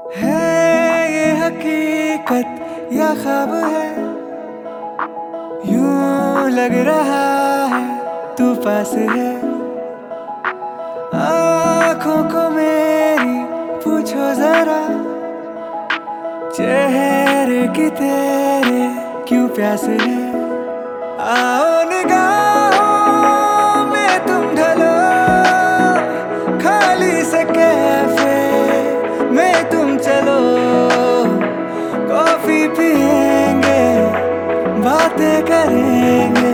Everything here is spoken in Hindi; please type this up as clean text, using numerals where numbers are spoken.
है ये हकीकत या ख्वाब है, यूं लग रहा है तू पास है। आँखों को मेरी पूछो जरा, चेहरे की तेरे क्यों प्यास है। आओ निगाहों में तुम ढलो, खाली से कैफे में तुम चलो। कॉफी पिएंगे, बातें करेंगे,